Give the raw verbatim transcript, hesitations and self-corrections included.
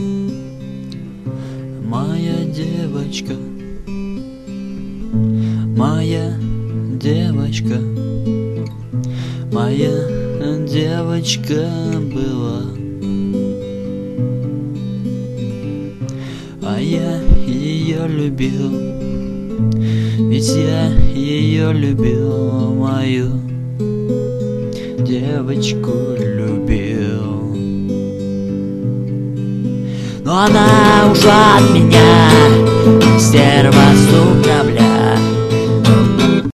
Моя девочка, моя девочка, моя девочка была, а я ее любил, ведь я ее любил, мою девочку любил. Но она ушла от меня, стерва, сука, блядь.